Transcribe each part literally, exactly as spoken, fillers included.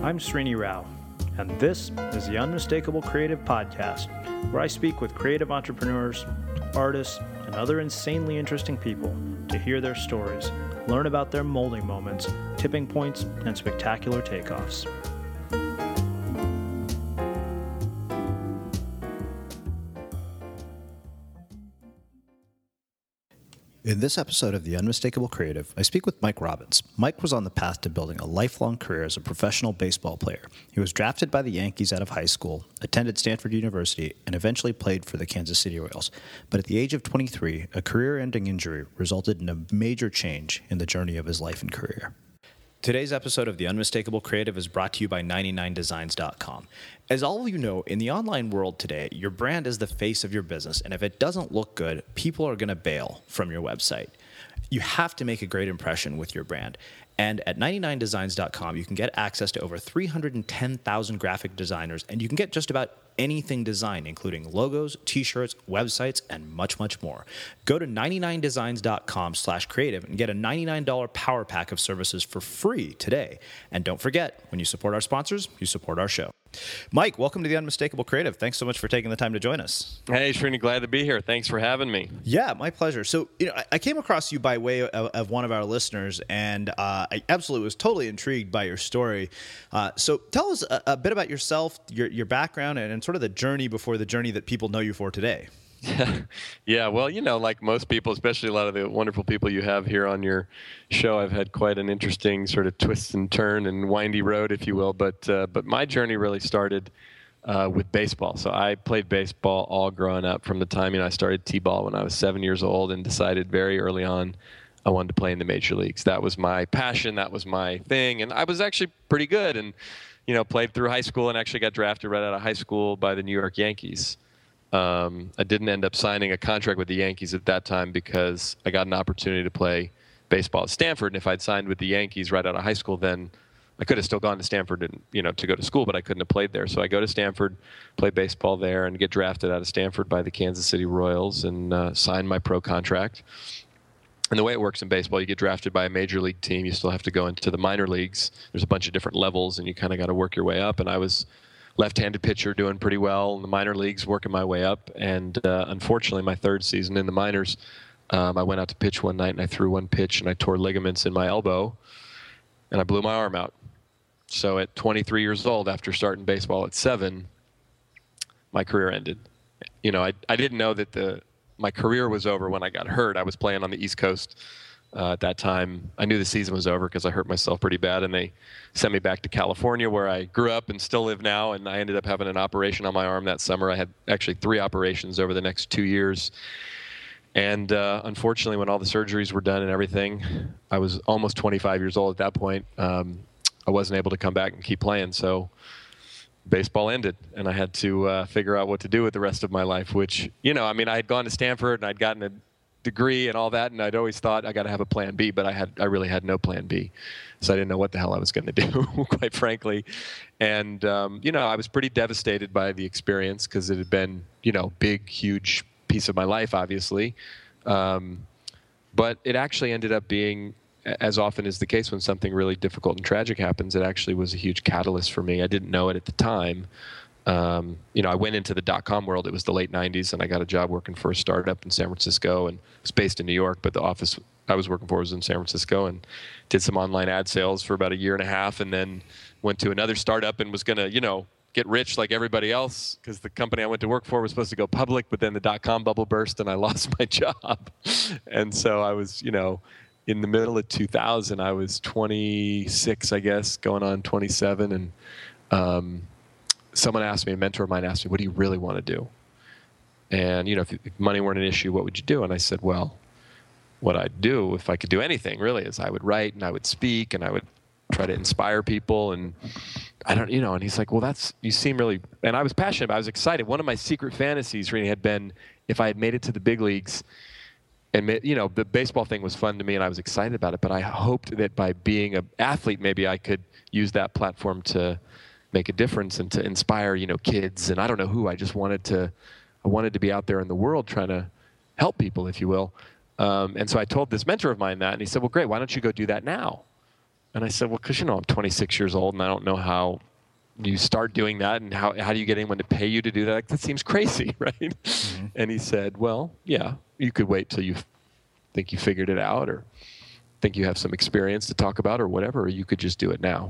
I'm Srini Rao, and this is the Unmistakable Creative Podcast, where I speak with creative entrepreneurs, artists, and other insanely interesting people to hear their stories, learn about their molding moments, tipping points, and spectacular takeoffs. In this episode of The Unmistakable Creative, I speak with Mike Robbins. Mike was on the path to building a lifelong career as a professional baseball player. He was drafted by the Yankees out of high school, attended Stanford University, and eventually played for the Kansas City Royals. But at the age of twenty-three, a career-ending injury resulted in a major change in the journey of his life and career. Today's episode of The Unmistakable Creative is brought to you by ninety-nine designs dot com. As all of you know, in the online world today, your brand is the face of your business, and if it doesn't look good, people are going to bail from your website. You have to make a great impression with your brand. And at ninety-nine designs dot com, you can get access to over three hundred ten thousand graphic designers, and you can get just about anything designed, including logos, t-shirts, websites, and much, much more. Go to ninety-nine designs dot com slash creative and get a ninety-nine dollars power pack of services for free today. And don't forget, when you support our sponsors, you support our show. Mike, welcome to The Unmistakable Creative. Thanks so much for taking the time to join us. Hey, Srini, glad to be here. Thanks for having me. Yeah, my pleasure. So, you know, I, I came across you by way of, of one of our listeners, and uh, I absolutely was totally intrigued by your story. Uh, so tell us a, a bit about yourself, your, your background, and, and sort of the journey before the journey that people know you for today. Yeah, yeah. Well, you know, like most people, especially a lot of the wonderful people you have here on your show, I've had quite an interesting sort of twist and turn and windy road, if you will. But uh, but my journey really started uh, with baseball. So I played baseball all growing up from the time, you know, I started t-ball when I was seven years old and decided very early on I wanted to play in the major leagues. That was my passion. That was my thing. And I was actually pretty good and, you know, played through high school and actually got drafted right out of high school by the New York Yankees. Um, I didn't end up signing a contract with the Yankees at that time because I got an opportunity to play baseball at Stanford. And if I'd signed with the Yankees right out of high school, then I could have still gone to Stanford and, you know, to go to school, but I couldn't have played there. So I go to Stanford, play baseball there, and get drafted out of Stanford by the Kansas City Royals and uh, sign my pro contract. And the way it works in baseball, you get drafted by a major league team. You still have to go into the minor leagues. There's a bunch of different levels, and you kind of got to work your way up. And I was left-handed pitcher doing pretty well in the minor leagues, working my way up. And uh, unfortunately, my third season in the minors, um, I went out to pitch one night, and I threw one pitch, and I tore ligaments in my elbow, and I blew my arm out. So at twenty-three years old, after starting baseball at seven, my career ended. You know, I, I didn't know that the my career was over when I got hurt. I was playing on the East Coast uh, at that time. I knew the season was over because I hurt myself pretty bad, and they sent me back to California where I grew up and still live now, and I ended up having an operation on my arm that summer. I had actually three operations over the next two years. And uh, unfortunately, when all the surgeries were done and everything, I was almost twenty-five years old at that point. Um, I wasn't able to come back and keep playing, so baseball ended, and I had to uh, figure out what to do with the rest of my life, which, you know, I mean, I had gone to Stanford, and I'd gotten a degree and all that, and I'd always thought I got to have a plan B, but I had I really had no plan B, so I didn't know what the hell I was going to do, quite frankly. And, um, you know, I was pretty devastated by the experience because it had been, you know, big, huge piece of my life, obviously. Um, but it actually ended up being, as often is the case when something really difficult and tragic happens, it actually was a huge catalyst for me. I didn't know it at the time. Um, you know, I went into the dot-com world. It was the late nineties, and I got a job working for a startup in San Francisco, and it was based in New York, but the office I was working for was in San Francisco, and did some online ad sales for about a year and a half, and then went to another startup and was going to, you know, get rich like everybody else because the company I went to work for was supposed to go public, but then the dot-com bubble burst, and I lost my job. And so I was, you know, in the middle of two thousand, I was twenty-six, I guess, going on twenty-seven, and um, someone asked me, a mentor of mine asked me, what do you really want to do? And, you know, if, if money weren't an issue, what would you do? And I said, well, what I'd do, if I could do anything, really, is I would write, and I would speak, and I would try to inspire people, and I don't, you know, and he's like, well, that's, you seem really, and I was passionate, I was excited. One of my secret fantasies really had been if I had made it to the big leagues. And, you know, the baseball thing was fun to me, and I was excited about it. But I hoped that by being an athlete, maybe I could use that platform to make a difference and to inspire, you know, kids. And I don't know who. I just wanted to, I wanted to be out there in the world trying to help people, if you will. Um, and so I told this mentor of mine that, and he said, well, great. Why don't you go do that now? And I said, well, because, you know, I'm twenty-six years old and I don't know how you start doing that, and how, how do you get anyone to pay you to do that? Like, that seems crazy, right? Mm-hmm. And he said, well, yeah, you could wait till you think you figured it out, or think you have some experience to talk about, or whatever, or you could just do it now.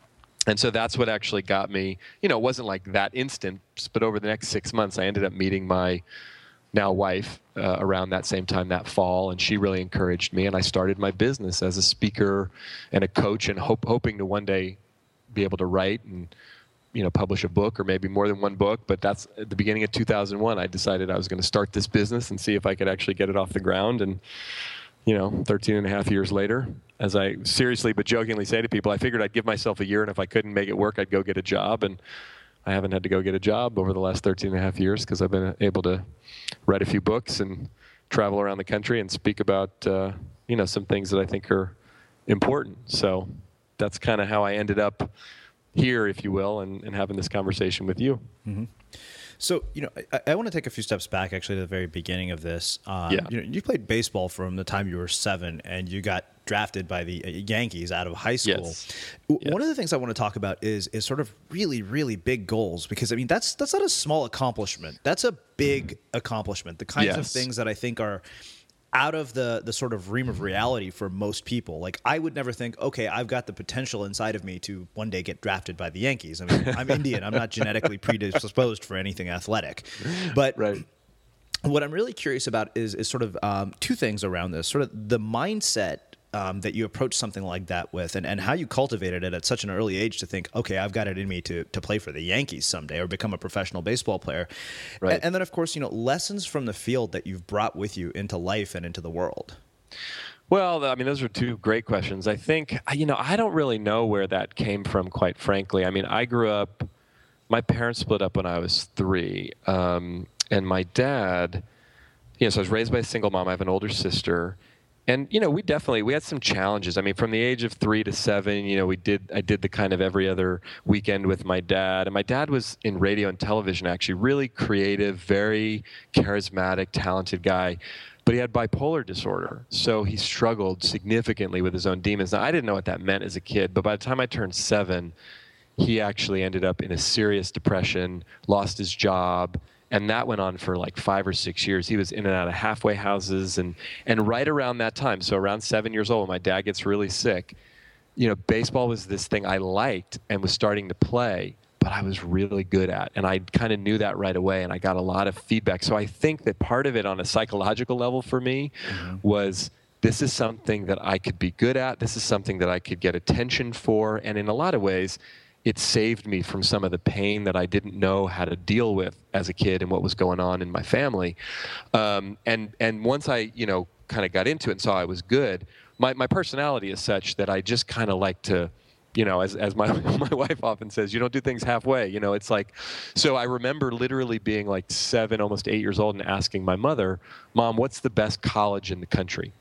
And so that's what actually got me, you know, it wasn't like that instant, but over the next six months, I ended up meeting my now wife uh, around that same time that fall, and she really encouraged me, and I started my business as a speaker and a coach, and hope, hoping to one day be able to write and, you know, publish a book, or maybe more than one book. But that's at the beginning of two thousand one, I decided I was going to start this business and see if I could actually get it off the ground. And, you know, thirteen and a half years later, as I seriously but jokingly say to people, I figured I'd give myself a year, and if I couldn't make it work, I'd go get a job. And I haven't had to go get a job over the last thirteen and a half years, because I've been able to write a few books and travel around the country and speak about, uh, you know, some things that I think are important. So that's kind of how I ended up here, if you will, and, and having this conversation with you. Mm-hmm. So, you know, I, I want to take a few steps back, actually, to the very beginning of this. Um, yeah. You know, you played baseball from the time you were seven, and you got drafted by the Yankees out of high school. Yes. One yes. of the things I want to talk about is is sort of really, really big goals, because, I mean, that's that's not a small accomplishment. That's a big accomplishment. The kinds yes. of things that I think are out of the the sort of realm of reality for most people. Like, I would never think, okay, I've got the potential inside of me to one day get drafted by the Yankees. I mean, I'm Indian. I'm not genetically predisposed for anything athletic. But right. what I'm really curious about is is sort of um, two things around this. Sort of the mindset um, that you approach something like that with, and, and how you cultivated it at such an early age to think, okay, I've got it in me to to play for the Yankees someday, or become a professional baseball player. Right. And, and then, of course, you know, lessons from the field that you've brought with you into life and into the world. Well, I mean, those are two great questions. I think, you know, I don't really know where that came from, quite frankly. I mean, I grew up, my parents split up when I was three. Um, and my dad, you know, so I was raised by a single mom. I have an older sister. And, you know, we definitely, we had some challenges. I mean, from the age of three to seven, you know, we did, I did the kind of every other weekend with my dad. And my dad was in radio and television, actually, really creative, very charismatic, talented guy. But he had bipolar disorder. So he struggled significantly with his own demons. Now, I didn't know what that meant as a kid, but by the time I turned seven, he actually ended up in a serious depression, lost his job. And that went on for like five or six years. He was in and out of halfway houses. And, and right around that time, so around seven years old, when my dad gets really sick, you know, baseball was this thing I liked and was starting to play, but I was really good at. And I kind of knew that right away, and I got a lot of feedback. So I think that part of it on a psychological level for me mm-hmm. was, this is something that I could be good at. This is something that I could get attention for. And in a lot of ways, it saved me from some of the pain that I didn't know how to deal with as a kid and what was going on in my family. Um, and and once I, you know, kind of got into it and saw I was good, my, my personality is such that I just kind of like to, you know, as as my my wife often says, you don't do things halfway. You know, it's like, so I remember literally being like seven, almost eight years old, and asking my mother, Mom, what's the best college in the country?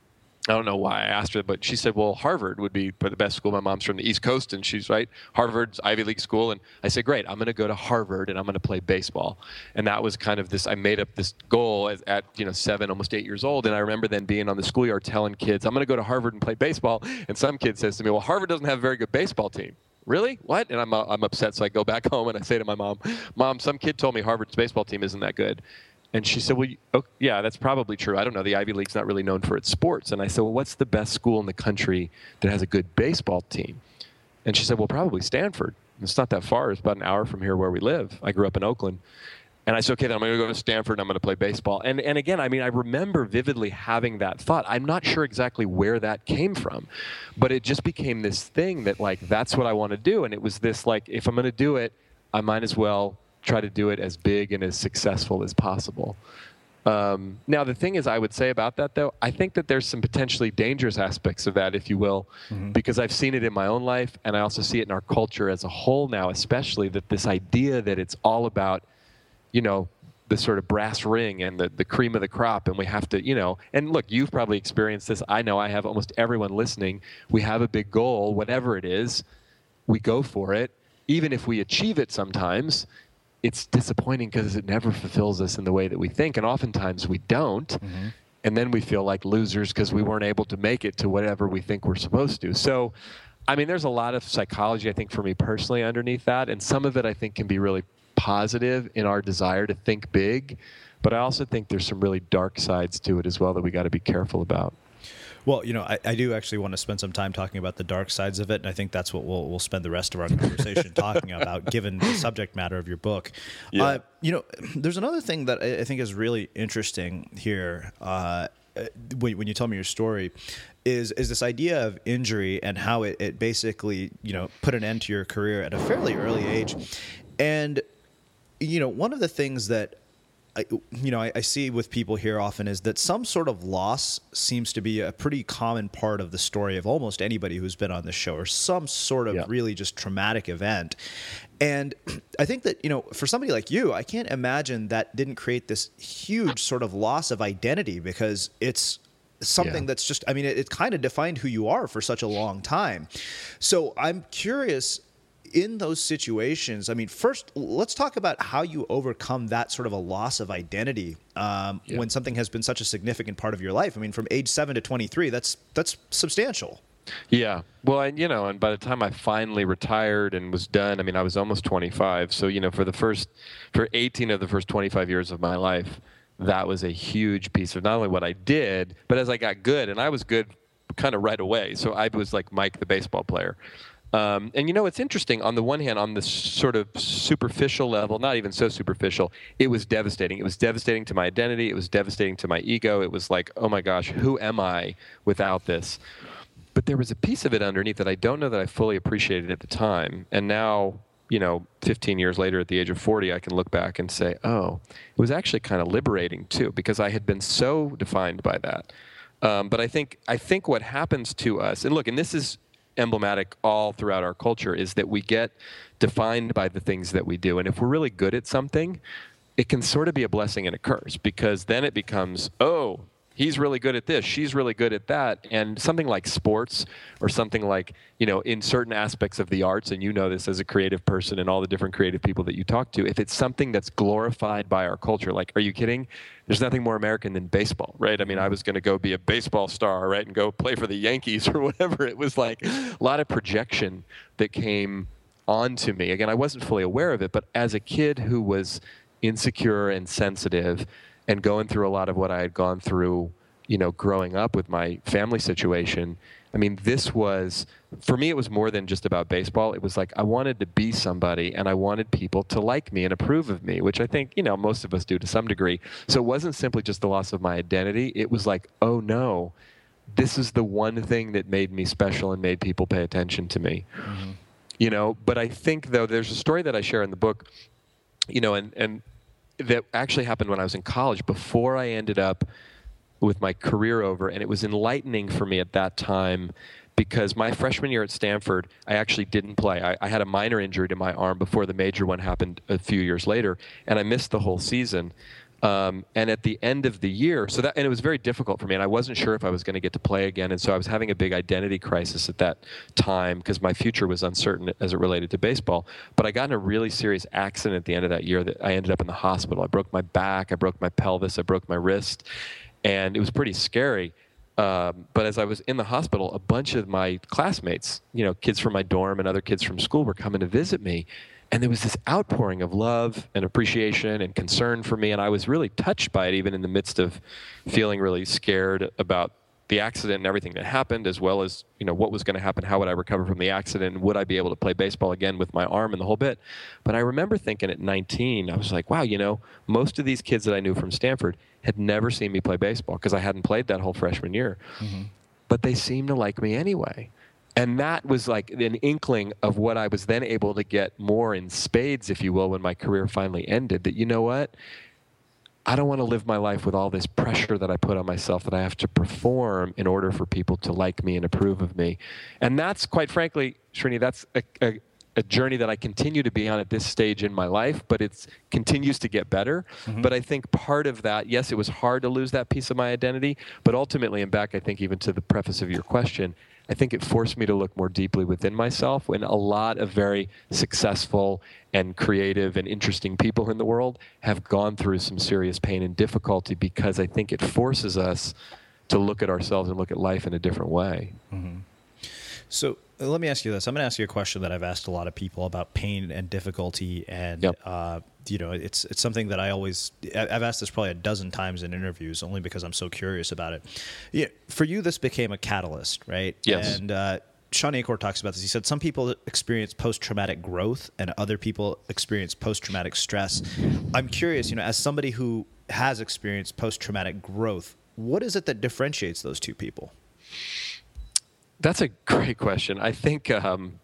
I don't know why I asked her, but she said, well, Harvard would be the best school. My mom's from the East Coast, and she's right. Harvard's Ivy League school. And I said, great, I'm going to go to Harvard, and I'm going to play baseball. And that was kind of this, I made up this goal as, at, you know, seven, almost eight years old. And I remember then being on the schoolyard telling kids, I'm going to go to Harvard and play baseball. And some kid says to me, well, Harvard doesn't have a very good baseball team. Really? What? And I'm, uh, I'm upset. So I go back home and I say to my mom, Mom, some kid told me Harvard's baseball team isn't that good. And she said, well, you, oh, yeah, that's probably true. I don't know. The Ivy League's not really known for its sports. And I said, well, what's the best school in the country that has a good baseball team? And she said, well, probably Stanford. It's not that far. It's about an hour from here where we live. I grew up in Oakland. And I said, okay, then I'm going to go to Stanford and I'm going to play baseball. And and again, I mean, I remember vividly having that thought. I'm not sure exactly where that came from, but it just became this thing that, like, that's what I want to do. And it was this, like, if I'm going to do it, I might as well try to do it as big and as successful as possible. Um, now, the thing is, I would say about that, though, I think that there's some potentially dangerous aspects of that, if you will, mm-hmm. because I've seen it in my own life, and I also see it in our culture as a whole now, especially, that this idea that it's all about, you know, the sort of brass ring and the, the cream of the crop, and we have to, you know, and look, you've probably experienced this. I know I have. Almost everyone listening. We have a big goal, whatever it is, we go for it. Even if we achieve it sometimes, it's disappointing because it never fulfills us in the way that we think. And oftentimes we don't. Mm-hmm. And then we feel like losers because we weren't able to make it to whatever we think we're supposed to. So I mean, there's a lot of psychology, I think, for me personally underneath that. And some of it, I think, can be really positive in our desire to think big. But I also think there's some really dark sides to it as well that we got to be careful about. Well, you know, I, I do actually want to spend some time talking about the dark sides of it, and I think that's what we'll we'll spend the rest of our conversation talking about, given the subject matter of your book. Yeah. Uh, you know, there's another thing that I, I think is really interesting here uh, when, when you tell me your story, is is this idea of injury and how it, it basically, you know, put an end to your career at a fairly early age. And, you know, one of the things that I, you know, I, I see with people here often is that some sort of loss seems to be a pretty common part of the story of almost anybody who's been on this show, or some sort of yeah. really just traumatic event. And I think that, you know, for somebody like you, I can't imagine that didn't create this huge sort of loss of identity, because it's something yeah. that's just, I mean, it, it kind of defined who you are for such a long time. So I'm curious, in those situations, I mean, first, let's talk about how you overcome that sort of a loss of identity um, yeah. when something has been such a significant part of your life. I mean, from age seven to twenty-three, that's that's substantial. Yeah. Well, and, you know, and by the time I finally retired and was done, I mean, I was almost twenty-five. So, you know, for the first, for eighteen of the first twenty-five years of my life, that was a huge piece of not only what I did, but as I got good, and I was good kind of right away. So I was like Mike, the baseball player. Um, and, you know, it's interesting. On the one hand, on this sort of superficial level, not even so superficial, it was devastating. It was devastating to my identity. It was devastating to my ego. It was like, oh, my gosh, who am I without this? But there was a piece of it underneath that I don't know that I fully appreciated at the time. And now, you know, fifteen years later at the age of forty, I can look back and say, oh, it was actually kind of liberating, too, because I had been so defined by that. Um, but I think I think what happens to us, and look, and this is emblematic all throughout our culture, is that we get defined by the things that we do. And if we're really good at something, it can sort of be a blessing and a curse, because then it becomes, oh, he's really good at this, she's really good at that. And something like sports, or something like, you know, in certain aspects of the arts, and you know this as a creative person and all the different creative people that you talk to, if it's something that's glorified by our culture, like, are you kidding? There's nothing more American than baseball, right? I mean, I was going to go be a baseball star, right, and go play for the Yankees or whatever. It was like a lot of projection that came onto me. Again, I wasn't fully aware of it, but as a kid who was insecure and sensitive and going through a lot of what I had gone through, you know, growing up with my family situation, I mean, this was, for me, it was more than just about baseball. It was like I wanted to be somebody, and I wanted people to like me and approve of me, which I think, you know, most of us do to some degree. So it wasn't simply just the loss of my identity. It was like, oh, no, this is the one thing that made me special and made people pay attention to me. Mm-hmm. You know, but I think, though, there's a story that I share in the book, you know, and, and that actually happened when I was in college, before I ended up with my career over. And it was enlightening for me at that time, because my freshman year at Stanford, I actually didn't play. I, I had a minor injury to my arm before the major one happened a few years later, and I missed the whole season. Um, and at the end of the year, so that, and it was very difficult for me, and I wasn't sure if I was going to get to play again, and so I was having a big identity crisis at that time, because my future was uncertain as it related to baseball. But I got in a really serious accident at the end of that year that I ended up in the hospital. I broke my back, I broke my pelvis, I broke my wrist, and it was pretty scary. Um, but as I was in the hospital, a bunch of my classmates, you know, kids from my dorm and other kids from school, were coming to visit me. And there was this outpouring of love and appreciation and concern for me. And I was really touched by it, even in the midst of feeling really scared about the accident and everything that happened, as well as, you know, what was going to happen, how would I recover from the accident, and would I be able to play baseball again with my arm and the whole bit. But I remember thinking at nineteen, I was like, wow, you know, most of these kids that I knew from Stanford had never seen me play baseball, because I hadn't played that whole freshman year. Mm-hmm. But they seemed to like me anyway. And that was like an inkling of what I was then able to get more in spades, if you will, when my career finally ended, that, you know what? I don't want to live my life with all this pressure that I put on myself that I have to perform in order for people to like me and approve of me. And that's, quite frankly, Srini, that's a, a, a journey that I continue to be on at this stage in my life, but it continues to get better. Mm-hmm. But I think part of that, yes, it was hard to lose that piece of my identity, but ultimately, and back, I think, even to the preface of your question, I think it forced me to look more deeply within myself, when a lot of very successful and creative and interesting people in the world have gone through some serious pain and difficulty, because I think it forces us to look at ourselves and look at life in a different way. Mm-hmm. So uh, let me ask you this. I'm going to ask you a question that I've asked a lot of people about pain and difficulty. And, Yep. uh, you know, it's it's something that I always, I- I've asked this probably a dozen times in interviews, only because I'm so curious about it. Yeah, for you, this became a catalyst, right? Yes. And uh, Sean Achor talks about this. He said some people experience post-traumatic growth and other people experience post-traumatic stress. I'm curious, you know, as somebody who has experienced post-traumatic growth, what is it that differentiates those two people? That's a great question. I think um,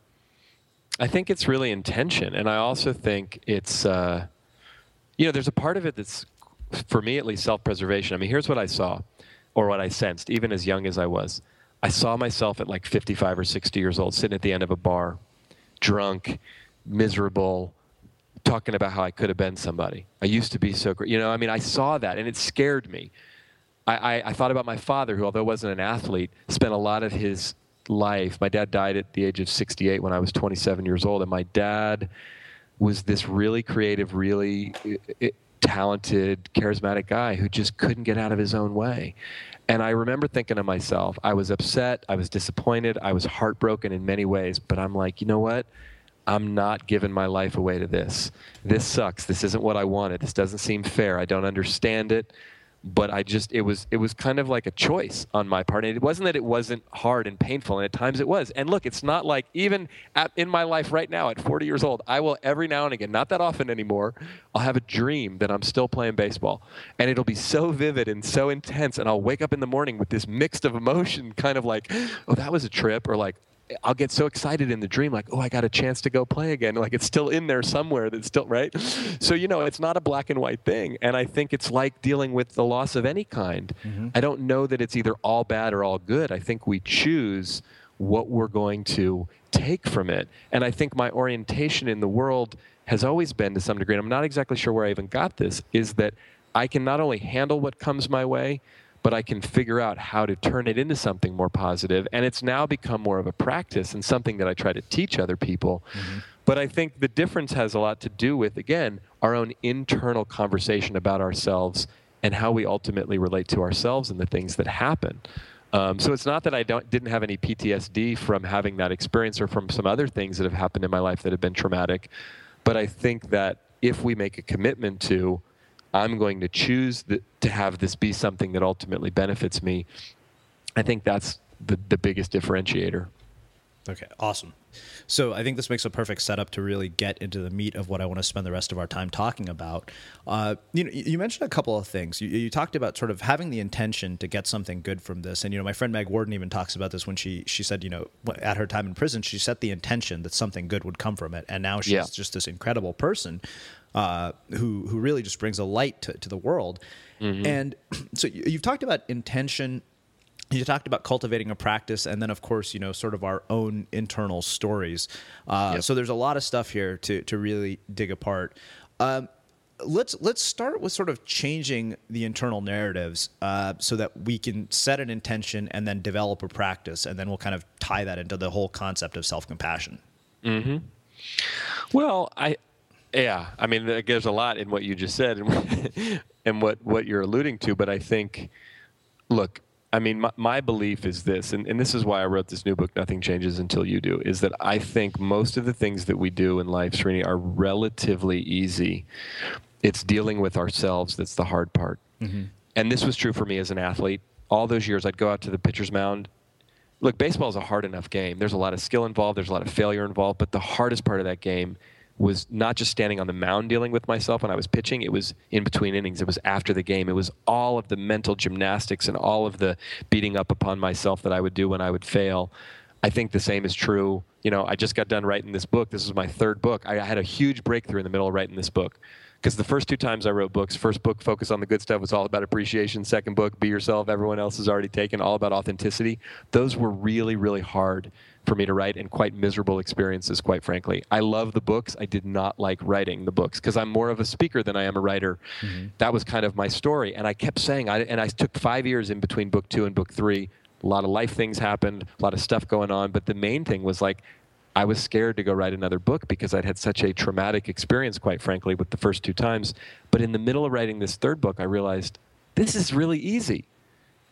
I think it's really intention, and I also think it's uh, you know, there's a part of it that's, for me at least, self-preservation. I mean, here's what I saw, or what I sensed, even as young as I was. I saw myself at like fifty-five or sixty years old, sitting at the end of a bar, drunk, miserable, talking about how I could have been somebody. I used to be so great. You know, I mean, I saw that, and it scared me. I, I, I thought about my father, who, although wasn't an athlete, spent a lot of his life. My dad died at the age of sixty-eight when I was twenty-seven years old, and my dad was this really creative, really uh, talented, charismatic guy who just couldn't get out of his own way. And I remember thinking to myself, I was upset, I was disappointed, I was heartbroken in many ways, but I'm like, you know what? I'm not giving my life away to this. This sucks. This isn't what I wanted. This doesn't seem fair. I don't understand it. But I just, it was, it was kind of like a choice on my part. And it wasn't that it wasn't hard and painful, and at times it was. And look, it's not like, even at, in my life right now at forty years old, I will every now and again, not that often anymore, I'll have a dream that I'm still playing baseball. And it'll be so vivid and so intense. And I'll wake up in the morning with this mixed of emotion, kind of like, oh, that was a trip, or like, I'll get so excited in the dream, like, oh, I got a chance to go play again. Like, it's still in there somewhere. That's still, right? So, you know, it's not a black and white thing. And I think it's like dealing with the loss of any kind. Mm-hmm. I don't know that it's either all bad or all good. I think we choose what we're going to take from it. And I think my orientation in the world has always been, to some degree, and I'm not exactly sure where I even got this, is that I can not only handle what comes my way, but I can figure out how to turn it into something more positive. And it's now become more of a practice and something that I try to teach other people. Mm-hmm. But I think the difference has a lot to do with, again, our own internal conversation about ourselves and how we ultimately relate to ourselves and the things that happen. Um, so it's not that I don't, didn't have any P T S D from having that experience or from some other things that have happened in my life that have been traumatic. But I think that if we make a commitment to, I'm going to choose the, to have this be something that ultimately benefits me, I think that's the, the biggest differentiator. Okay, awesome. So I think this makes a perfect setup to really get into the meat of what I want to spend the rest of our time talking about. Uh, you know, you mentioned a couple of things. You, you talked about sort of having the intention to get something good from this. And, you know, my friend Meg Warden even talks about this when she, she said, you know, at her time in prison, she set the intention that something good would come from it. And now she's yeah. just this incredible person uh, who, who really just brings a light to, to the world. Mm-hmm. And so you, you've talked about intention. You talked about cultivating a practice, and then, of course, you know, sort of our own internal stories. Uh, yep. So there's a lot of stuff here to to really dig apart. Um, let's let's start with sort of changing the internal narratives uh, so that we can set an intention and then develop a practice, and then we'll kind of tie that into the whole concept of self-compassion. Mm-hmm. Well, I, yeah, I mean, there's a lot in what you just said and, and what, what you're alluding to, but I think, look, I mean, my, my belief is this, and, and this is why I wrote this new book, Nothing Changes Until You Do, is that I think most of the things that we do in life, Srini, are relatively easy. It's dealing with ourselves that's the hard part. Mm-hmm. And this was true for me as an athlete. All those years, I'd go out to the pitcher's mound. Look, baseball is a hard enough game. There's a lot of skill involved. There's a lot of failure involved. But the hardest part of that game was not just standing on the mound dealing with myself when I was pitching. It was in between innings. It was after the game. It was all of the mental gymnastics and all of the beating up upon myself that I would do when I would fail. I think the same is true. You know, I just got done writing this book. This is my third book. I had a huge breakthrough in the middle of writing this book. Because the first two times I wrote books, first book, Focus on the Good Stuff, was all about appreciation. Second book, Be Yourself, Everyone Else Has Already Taken, all about authenticity. Those were really, really hard for me to write and quite miserable experiences, quite frankly. I love the books. I did not like writing the books because I'm more of a speaker than I am a writer. Mm-hmm. That was kind of my story. And I kept saying, I, and I took five years in between book two and book three. A lot of life things happened, a lot of stuff going on. But the main thing was like, I was scared to go write another book because I'd had such a traumatic experience, quite frankly, with the first two times. But in the middle of writing this third book, I realized this is really easy.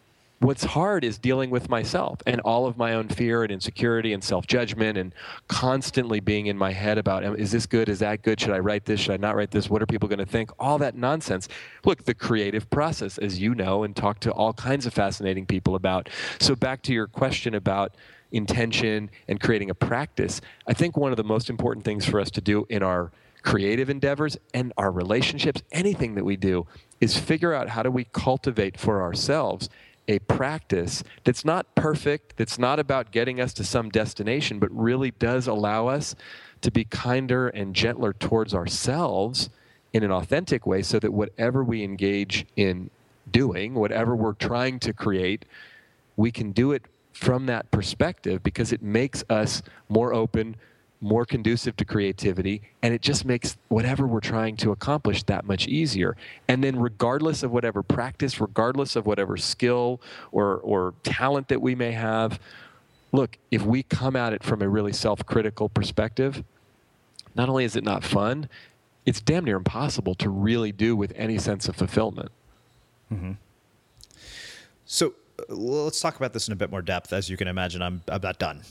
what's hard is dealing with myself and all of my own fear and insecurity and self-judgment and constantly being in my head about, is this good? Is that good? Should I write this? Should I not write this? What are people going to think? All that nonsense. Look, the creative process, as you know, and talk to all kinds of fascinating people about. So back to your question about intention and creating a practice, I think one of the most important things for us to do in our creative endeavors and our relationships, anything that we do, is figure out how do we cultivate for ourselves a practice that's not perfect, that's not about getting us to some destination, but really does allow us to be kinder and gentler towards ourselves in an authentic way, so that whatever we engage in doing, whatever we're trying to create, we can do it from that perspective, because it makes us more open, more conducive to creativity, and it just makes whatever we're trying to accomplish that much easier. And then regardless of whatever practice, regardless of whatever skill or, or talent that we may have, look, if we come at it from a really self-critical perspective, not only is it not fun, it's damn near impossible to really do with any sense of fulfillment. Mm-hmm. So, well, let's talk about this in a bit more depth. As you can imagine, I'm I'm not done.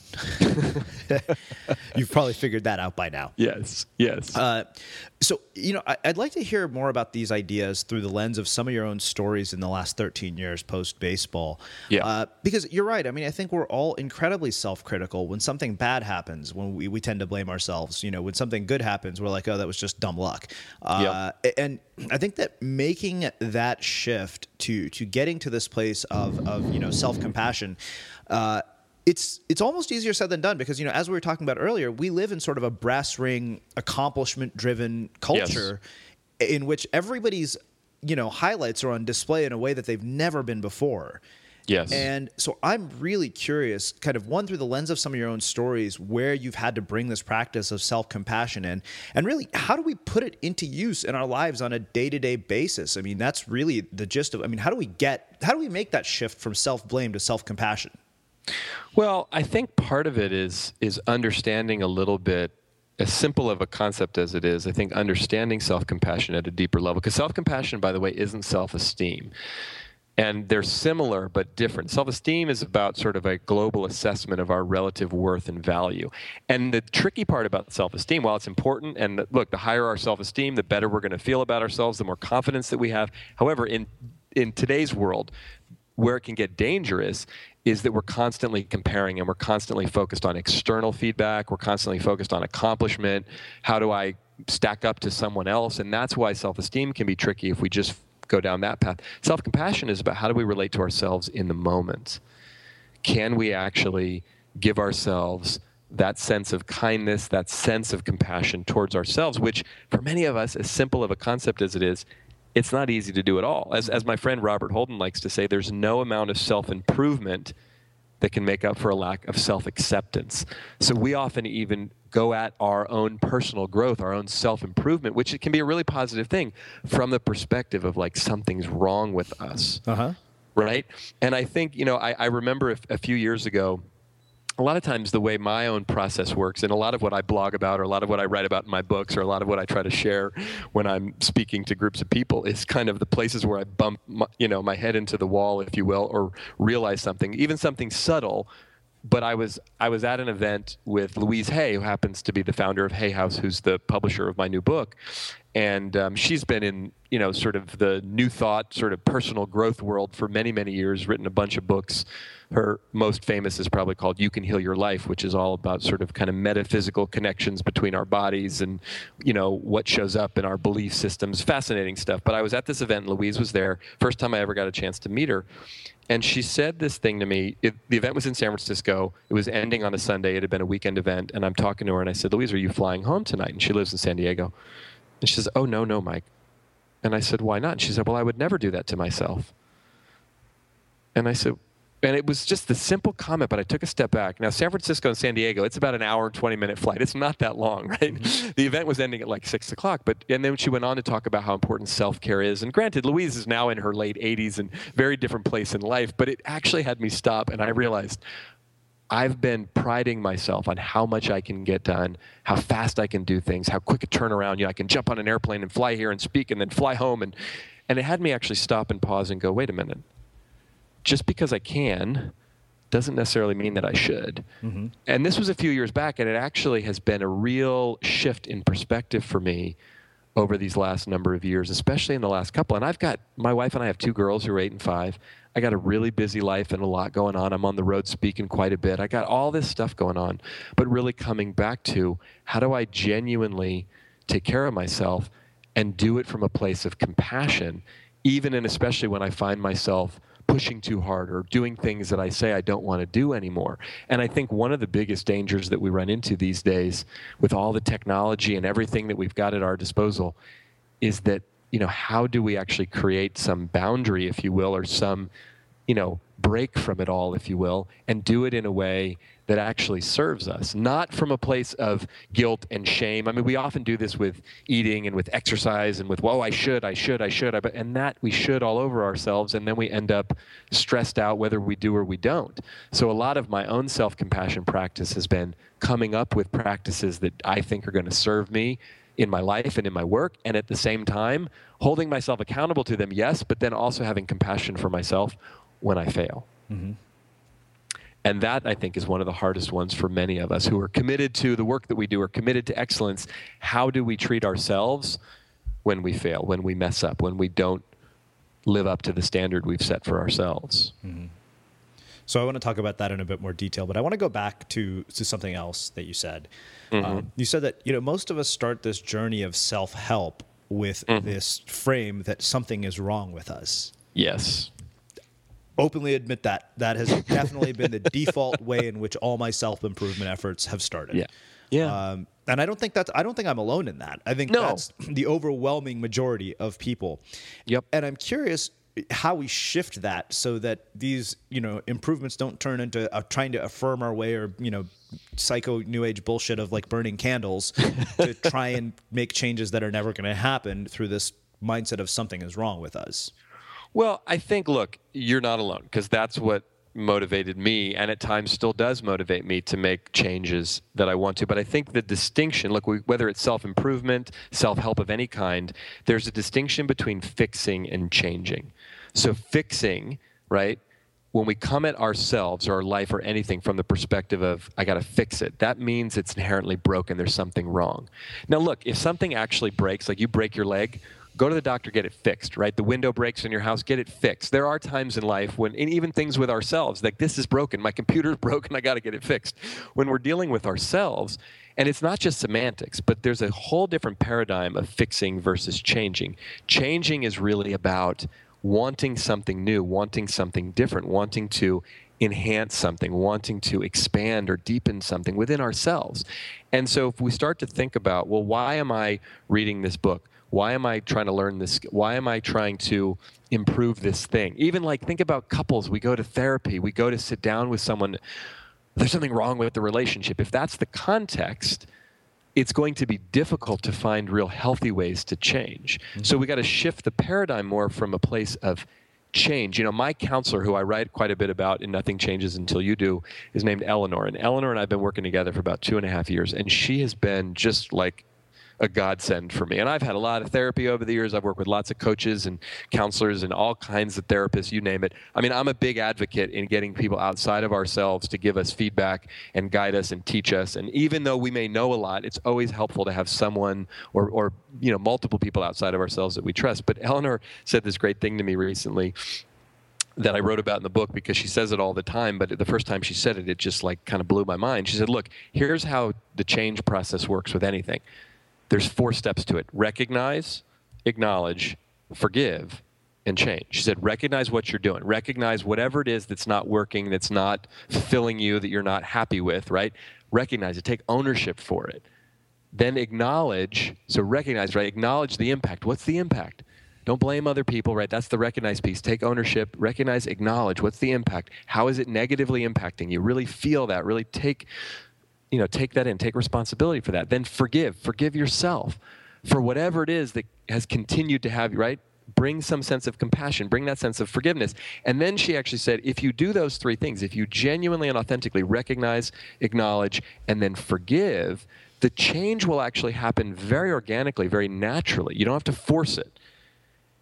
You've probably figured that out by now. Yes, yes. Uh, so, you know, I, I'd like to hear more about these ideas through the lens of some of your own stories in the last thirteen years post-baseball. Yeah. Uh, because you're right. I mean, I think we're all incredibly self-critical. When something bad happens, when we, we tend to blame ourselves. You know, when something good happens, we're like, oh, that was just dumb luck. Uh, yeah. And I think that making that shift to to getting to this place of, of you know, self-compassion, uh, It's it's almost easier said than done, because, you know, as we were talking about earlier, we live in sort of a brass ring, accomplishment-driven culture, yes, in which everybody's, you know, highlights are on display in a way that they've never been before. Yes. And so I'm really curious, kind of one, through the lens of some of your own stories, where you've had to bring this practice of self-compassion in, and really, how do we put it into use in our lives on a day-to-day basis? I mean, that's really the gist of, I mean, how do we get, how do we make that shift from self-blame to self-compassion? Well, I think part of it is is understanding a little bit, as simple of a concept as it is, I think understanding self-compassion at a deeper level. Because self-compassion, by the way, isn't self-esteem. And they're similar but different. Self-esteem is about sort of a global assessment of our relative worth and value. And the tricky part about self-esteem, while it's important, and look, the higher our self-esteem, the better we're going to feel about ourselves, the more confidence that we have. However, in in today's world, where it can get dangerous is that we're constantly comparing, and we're constantly focused on external feedback. We're constantly focused on accomplishment. How do I stack up to someone else? And that's why self-esteem can be tricky if we just go down that path. Self-compassion is about how do we relate to ourselves in the moment? Can we actually give ourselves that sense of kindness, that sense of compassion towards ourselves, which for many of us, as simple of a concept as it is, it's not easy to do at all. As as my friend Robert Holden likes to say, there's no amount of self-improvement that can make up for a lack of self-acceptance. So we often even go at our own personal growth, our own self-improvement, which it can be a really positive thing, from the perspective of like something's wrong with us, uh-huh. right? And I think, you know, I, I remember a, a few years ago, a lot of times the way my own process works, and a lot of what I blog about, or a lot of what I write about in my books, or a lot of what I try to share when I'm speaking to groups of people, is kind of the places where I bump, my, you know, my head into the wall, if you will, or realize something, even something subtle. But I was I was at an event with Louise Hay, who happens to be the founder of Hay House, who's the publisher of my new book. And um, she's been in, you know, sort of the new thought, sort of personal growth world for many, many years, written a bunch of books. Her most famous is probably called You Can Heal Your Life, which is all about sort of kind of metaphysical connections between our bodies and, you know, what shows up in our belief systems. Fascinating stuff. But I was at this event, and Louise was there. First time I ever got a chance to meet her. And she said this thing to me. It, the event was in San Francisco. It was ending on a Sunday. It had been a weekend event. And I'm talking to her, and I said, Louise, are you flying home tonight? And she lives in San Diego. And she says, oh, no, no, Mike. And I said, why not? And she said, well, I would never do that to myself. And I said, and it was just the simple comment, but I took a step back. Now, San Francisco and San Diego, it's about an hour and twenty minute flight. It's not that long, right? Mm-hmm. The event was ending at like six o'clock. But and then she went on to talk about how important self-care is. And granted, Louise is now in her late eighties and very different place in life. But it actually had me stop, and I realized I've been priding myself on how much I can get done, how fast I can do things, how quick a turnaround. You know, I can jump on an airplane and fly here and speak and then fly home. And, and it had me actually stop and pause and go, wait a minute. just because I can doesn't necessarily mean that I should. Mm-hmm. And this was a few years back, and it actually has been a real shift in perspective for me over these last number of years, especially in the last couple. And I've got, my wife and I have two girls who are eight and five. I got a really busy life and a lot going on. I'm on the road speaking quite a bit. I got all this stuff going on, but really coming back to how do I genuinely take care of myself and do it from a place of compassion, even and especially when I find myself pushing too hard or doing things that I say I don't want to do anymore. And I think one of the biggest dangers that we run into these days with all the technology and everything that we've got at our disposal is that, you know, how do we actually create some boundary, if you will, or some, you know, break from it all, if you will, and do it in a way that actually serves us, not from a place of guilt and shame. I mean, we often do this with eating and with exercise and with, whoa, I should, I should, I should, and that we should all over ourselves, and then we end up stressed out whether we do or we don't. So a lot of my own self-compassion practice has been coming up with practices that I think are going to serve me in my life and in my work, and at the same time, holding myself accountable to them, yes, but then also having compassion for myself when I fail. Mm-hmm. And that, I think, is one of the hardest ones for many of us who are committed to the work that we do, are committed to excellence. How do we treat ourselves when we fail, when we mess up, when we don't live up to the standard we've set for ourselves? Mm-hmm. So I want to talk about that in a bit more detail, but I want to go back to, to something else that you said. Mm-hmm. Um, you said that, you know, most of us start this journey of self-help with mm-hmm. this frame that something is wrong with us. Yes. Openly admit that. That has definitely been the default way in which all my self-improvement efforts have started. Yeah. Yeah. Um, and I don't think that's, I don't think I'm alone in that. I think no. that's the overwhelming majority of people. Yep. And I'm curious how we shift that so that these, you know, improvements don't turn into uh, trying to affirm our way or, you know, psycho new age bullshit of like burning candles to try and make changes that are never going to happen through this mindset of something is wrong with us. Well, I think, look, you're not alone, because that's what motivated me, and at times still does motivate me to make changes that I want to. But I think the distinction, look, we, whether it's self-improvement, self-help of any kind, there's a distinction between fixing and changing. So fixing, right, when we come at ourselves or our life or anything from the perspective of, I got to fix it, that means it's inherently broken. There's something wrong. Now, look, if something actually breaks, like you break your leg, go to the doctor, get it fixed, right? The window breaks in your house, get it fixed. There are times in life when, and even things with ourselves, like this is broken, my computer's broken, I got to get it fixed. When we're dealing with ourselves, and it's not just semantics, but there's a whole different paradigm of fixing versus changing. Changing is really about wanting something new, wanting something different, wanting to enhance something, wanting to expand or deepen something within ourselves. And so if we start to think about, well, why am I reading this book? Why am I trying to learn this? Why am I trying to improve this thing? Even like think about couples. We go to therapy. We go to sit down with someone. There's something wrong with the relationship. If that's the context, it's going to be difficult to find real healthy ways to change. Mm-hmm. So we got to shift the paradigm more from a place of change. You know, my counselor, who I write quite a bit about in Nothing Changes Until You Do, is named Eleanor. And Eleanor and I have been working together for about two and a half years. And she has been just like a godsend for me. And I've had a lot of therapy over the years. I've worked with lots of coaches and counselors and all kinds of therapists, you name it. I mean, I'm a big advocate in getting people outside of ourselves to give us feedback and guide us and teach us. And even though we may know a lot, it's always helpful to have someone or, or you know, multiple people outside of ourselves that we trust. But Eleanor said this great thing to me recently that I wrote about in the book, because she says it all the time, but the first time she said it, it just like kind of blew my mind. She said, look, here's how the change process works with anything. There's four steps to it. Recognize, acknowledge, forgive, and change. She said, recognize what you're doing. Recognize whatever it is that's not working, that's not fulfilling you, that you're not happy with, right? Recognize it. Take ownership for it. Then acknowledge. So recognize, right? Acknowledge the impact. What's the impact? Don't blame other people, right? That's the recognize piece. Take ownership. Recognize, acknowledge. What's the impact? How is it negatively impacting you? Really feel that. Really take... You know, take that in, take responsibility for that. Then forgive, forgive yourself for whatever it is that has continued to have you, right? Bring some sense of compassion, bring that sense of forgiveness. And then she actually said, if you do those three things, if you genuinely and authentically recognize, acknowledge, and then forgive, the change will actually happen very organically, very naturally. You don't have to force it.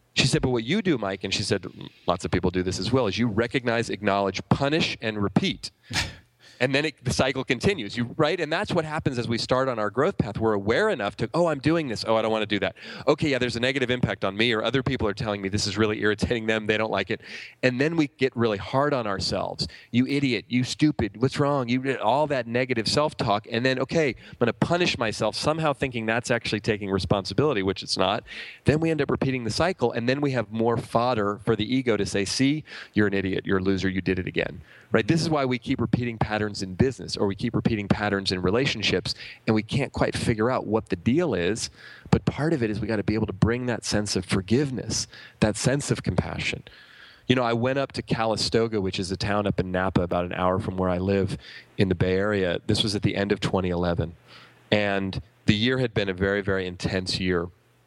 She said, but what you do, Mike, and she said, lots of people do this as well, is you recognize, acknowledge, punish, and repeat. And then it, the cycle continues, you right? And that's what happens as we start on our growth path. We're aware enough to, oh, I'm doing this. Oh, I don't want to do that. Okay, yeah, there's a negative impact on me, or other people are telling me this is really irritating them. They don't like it. And then we get really hard on ourselves. You idiot, you stupid, what's wrong? You all that negative self-talk. And then, okay, I'm going to punish myself, somehow thinking that's actually taking responsibility, which it's not. Then we end up repeating the cycle, and then we have more fodder for the ego to say, see, you're an idiot, you're a loser, you did it again. Right? This is why we keep repeating patterns in business, or we keep repeating patterns in relationships, and we can't quite figure out what the deal is. But part of it is we got to be able to bring that sense of forgiveness, that sense of compassion. You know, I went up to Calistoga, which is a town up in Napa, about an hour from where I live in the Bay Area. This was at the end of twenty eleven. And the year had been a very, very intense year.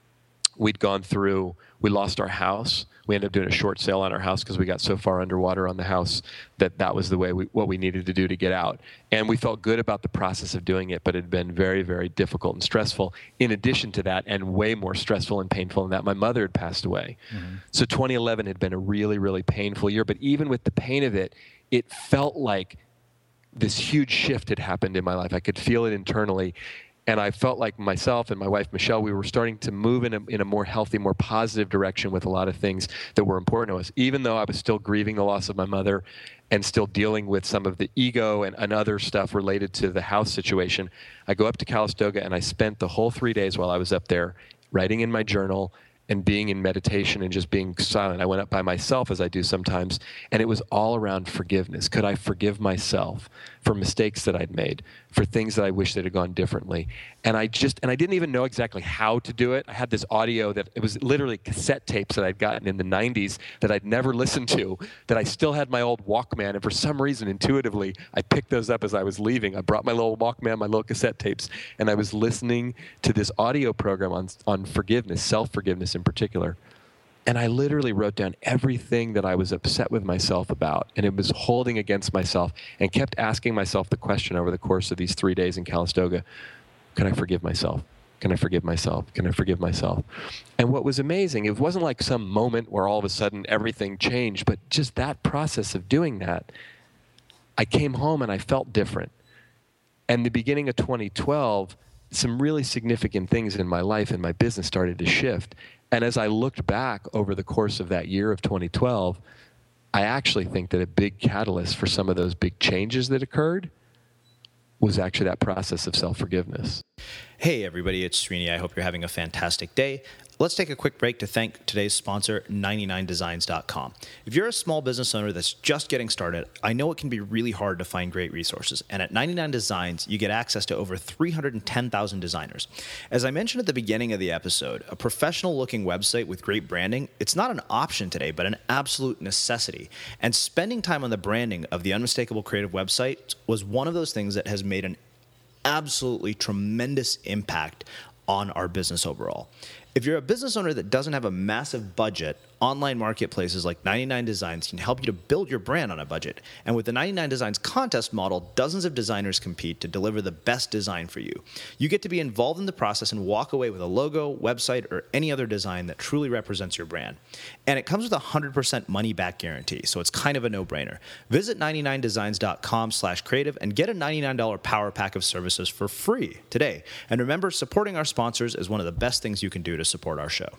We'd gone through, we lost our house. We ended up doing a short sale on our house because we got so far underwater on the house that that was the way we, what we needed to do to get out. And we felt good about the process of doing it, but it had been very, very difficult and stressful. In addition to that, and way more stressful and painful than that, my mother had passed away. Mm-hmm. So twenty eleven had been a really, really painful year. But even with the pain of it, it felt like this huge shift had happened in my life. I could feel it internally. And I felt like myself and my wife, Michelle, we were starting to move in a, in a more healthy, more positive direction with a lot of things that were important to us. Even though I was still grieving the loss of my mother and still dealing with some of the ego and, and other stuff related to the house situation, I go up to Calistoga and I spent the whole three days while I was up there writing in my journal and being in meditation and just being silent. I went up by myself, as I do sometimes, and it was all around forgiveness. Could I forgive myself for mistakes that I'd made, for things that I wish that had gone differently? And I just, and I didn't even know exactly how to do it. I had this audio that, it was literally cassette tapes that I'd gotten in the nineties that I'd never listened to, that I still had my old Walkman, and for some reason, intuitively, I picked those up as I was leaving. I brought my little Walkman, my little cassette tapes, and I was listening to this audio program on, on forgiveness, self-forgiveness in particular. And I literally wrote down everything that I was upset with myself about, and it was holding against myself, and kept asking myself the question over the course of these three days in Calistoga, can I forgive myself? Can I forgive myself? Can I forgive myself? And what was amazing, it wasn't like some moment where all of a sudden everything changed, but just that process of doing that, I came home and I felt different. And the beginning of twenty twelve, some really significant things in my life and my business started to shift. And as I looked back over the course of that year of twenty twelve, I actually think that a big catalyst for some of those big changes that occurred was actually that process of self-forgiveness. Hey everybody, it's Srini. I hope you're having a fantastic day. Let's take a quick break to thank today's sponsor, ninety-nine designs dot com. If you're a small business owner that's just getting started, I know it can be really hard to find great resources. And at ninety-nine Designs, you get access to over three hundred ten thousand designers. As I mentioned at the beginning of the episode, a professional-looking website with great branding, it's not an option today, but an absolute necessity. And spending time on the branding of the Unmistakable Creative website was one of those things that has made an absolutely tremendous impact on our business overall. If you're a business owner that doesn't have a massive budget, online marketplaces like ninety-nine Designs can help you to build your brand on a budget. And with the ninety-nine Designs contest model, dozens of designers compete to deliver the best design for you. You get to be involved in the process and walk away with a logo, website, or any other design that truly represents your brand. And it comes with a one hundred percent money-back guarantee, so it's kind of a no-brainer. Visit ninety-nine designs dot com slash creative and get a ninety-nine dollars power pack of services for free today. And remember, supporting our sponsors is one of the best things you can do to support our show.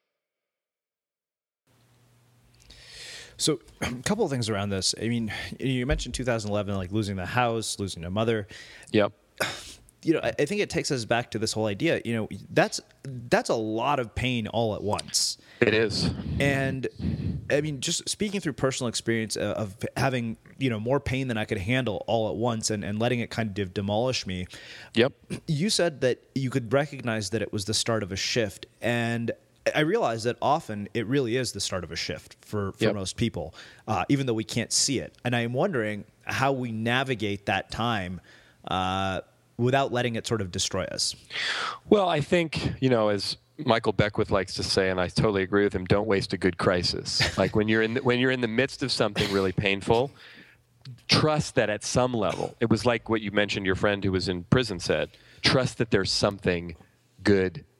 So a couple of things around this. I mean, you mentioned two thousand eleven, like losing the house, losing a mother. Yep. You know, I think it takes us back to this whole idea, you know, that's that's a lot of pain all at once. It is. And I mean, just speaking through personal experience of having, you know, more pain than I could handle all at once and, and letting it kind of demolish me. Yep. You said that you could recognize that it was the start of a shift. And I realize that often it really is the start of a shift for, for yep. most people, uh, even though we can't see it. And I am wondering how we navigate that time uh, without letting it sort of destroy us. Well, I think, you know, as Michael Beckwith likes to say, and I totally agree with him, don't waste a good crisis. Like when you're in the, when you're in the midst of something really painful, trust that at some level, it was like what you mentioned your friend who was in prison said, trust that there's something good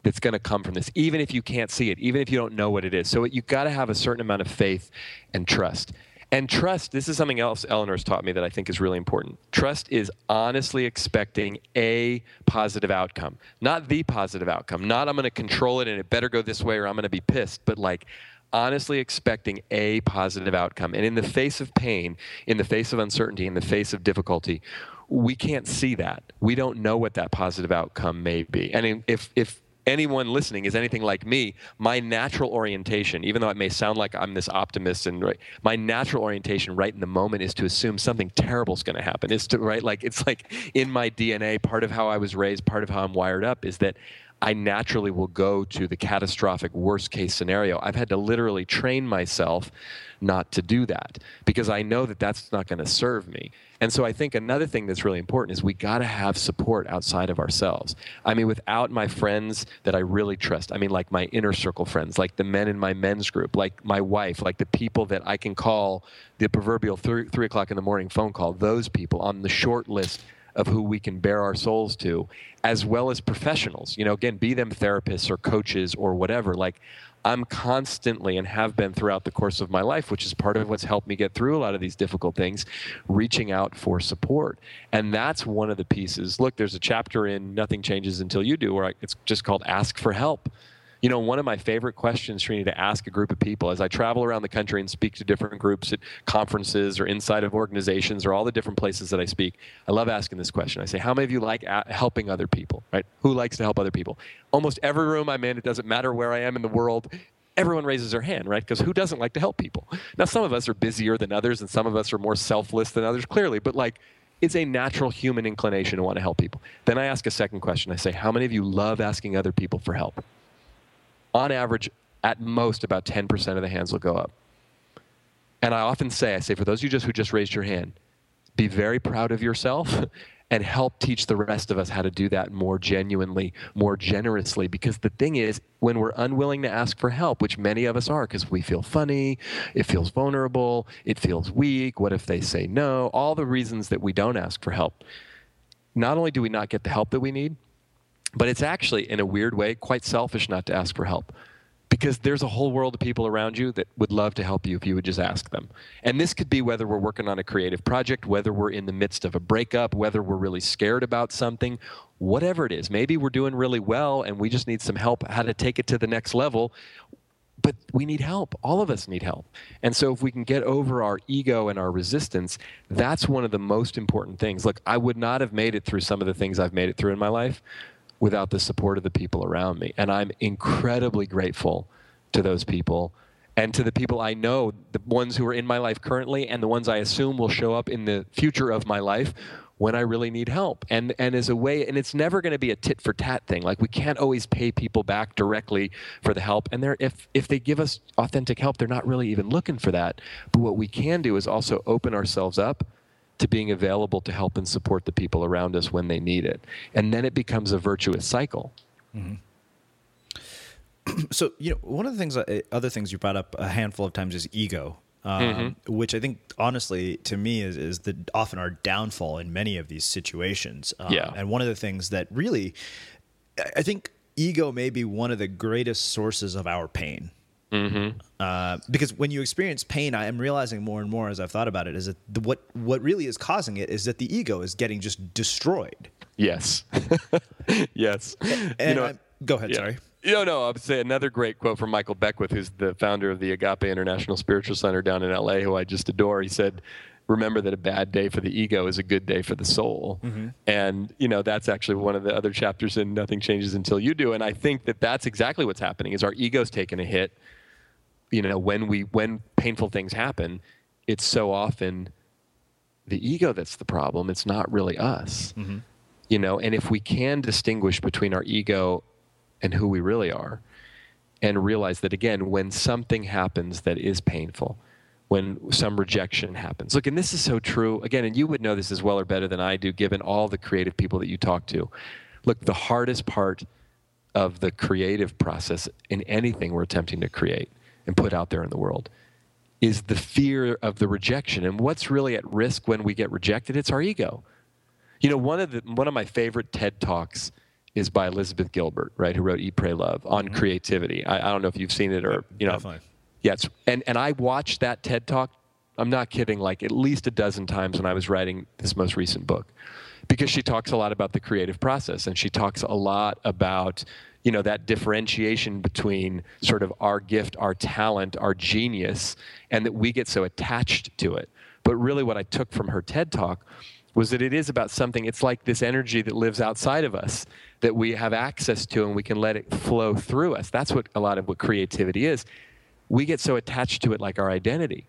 that's going to come from this, even if you can't see it, even if you don't know what it is. So you got to have a certain amount of faith and trust. And trust, this is something else Eleanor's taught me that I think is really important. Trust is honestly expecting a positive outcome, not the positive outcome. Not I'm going to control it and it better go this way or I'm going to be pissed, but like honestly expecting a positive outcome. And in the face of pain, in the face of uncertainty, in the face of difficulty, we can't see that. We don't know what that positive outcome may be. And if if anyone listening is anything like me, my natural orientation, even though it may sound like I'm this optimist, and right, my natural orientation right in the moment is to assume something terrible is going to happen. Is to right, like it's like in my D N A, part of how I was raised, part of how I'm wired up, is that I naturally will go to the catastrophic worst case scenario. I've had to literally train myself not to do that because I know that that's not going to serve me. And so I think another thing that's really important is we got to have support outside of ourselves. I mean, without my friends that I really trust, I mean, like my inner circle friends, like the men in my men's group, like my wife, like the people that I can call the proverbial three, three o'clock in the morning phone call, those people on the short list of who we can bare our souls to, as well as professionals, you know, again, be them therapists or coaches or whatever. Like I'm constantly and have been throughout the course of my life, which is part of what's helped me get through a lot of these difficult things, reaching out for support. And that's one of the pieces. Look, there's a chapter in Nothing Changes Until You Do where I, it's just called Ask for Help. You know, one of my favorite questions, Srini, to ask a group of people as I travel around the country and speak to different groups at conferences or inside of organizations or all the different places that I speak, I love asking this question. I say, how many of you like a- helping other people, right? Who likes to help other people? Almost every room I'm in, it doesn't matter where I am in the world, everyone raises their hand, right? Because who doesn't like to help people? Now, some of us are busier than others and some of us are more selfless than others, clearly, but like, it's a natural human inclination to want to help people. Then I ask a second question. I say, how many of you love asking other people for help? On average, at most, about ten percent of the hands will go up. And I often say, I say, for those of you just who just raised your hand, be very proud of yourself and help teach the rest of us how to do that more genuinely, more generously. Because the thing is, when we're unwilling to ask for help, which many of us are, because we feel funny, it feels vulnerable, it feels weak, what if they say no, all the reasons that we don't ask for help. Not only do we not get the help that we need, but it's actually, in a weird way, quite selfish not to ask for help. Because there's a whole world of people around you that would love to help you if you would just ask them. And this could be whether we're working on a creative project, whether we're in the midst of a breakup, whether we're really scared about something, whatever it is. Maybe we're doing really well and we just need some help how to take it to the next level. But we need help. All of us need help. And so if we can get over our ego and our resistance, that's one of the most important things. Look, I would not have made it through some of the things I've made it through in my life without the support of the people around me. And I'm incredibly grateful to those people and to the people I know, the ones who are in my life currently and the ones I assume will show up in the future of my life when I really need help. And and as a way, and it's never going to be a tit for tat thing. Like we can't always pay people back directly for the help. And they're, if, if they give us authentic help, they're not really even looking for that. But what we can do is also open ourselves up to being available to help and support the people around us when they need it. And then it becomes a virtuous cycle. Mm-hmm. So, you know, one of the things, uh, other things you brought up a handful of times is ego, um, mm-hmm. which I think, honestly, to me is, is the often our downfall in many of these situations. Um, yeah. And one of the things that really, I think ego may be one of the greatest sources of our pain. Mm-hmm. Uh, because when you experience pain, I am realizing more and more as I've thought about it, is that the, what what really is causing it is that the ego is getting just destroyed. Yes. Yes. And, you know, I'm, go ahead, yeah. sorry. No, no, I would say another great quote from Michael Beckwith, who's the founder of the Agape International Spiritual Center down in L A, who I just adore. He said, remember that a bad day for the ego is a good day for the soul. Mm-hmm. And, you know, that's actually one of the other chapters in Nothing Changes Until You Do. And I think that that's exactly what's happening is our ego's taking a hit. You know, when we when painful things happen, it's so often the ego that's the problem. It's not really us. Mm-hmm. You know, and if we can distinguish between our ego and who we really are and realize that, again, when something happens that is painful, when some rejection happens. Look, and this is so true, again, and you would know this as well or better than I do, given all the creative people that you talk to. Look, the hardest part of the creative process in anything we're attempting to create and put out there in the world is the fear of the rejection. And what's really at risk when we get rejected? It's our ego. You know, one of the one of my favorite TED Talks is by Elizabeth Gilbert, right, who wrote Eat, Pray, Love, on mm-hmm. creativity. I, I don't know if you've seen it or, you know. Definitely. Yes. And, and I watched that TED Talk, I'm not kidding, like at least a dozen times when I was writing this most recent book, because she talks a lot about the creative process, and she talks a lot about, you know, that differentiation between sort of our gift, our talent, our genius, and that we get so attached to it. But really what I took from her TED Talk was that it is about something, it's like this energy that lives outside of us that we have access to and we can let it flow through us. That's what a lot of what creativity is. We get so attached to it like our identity.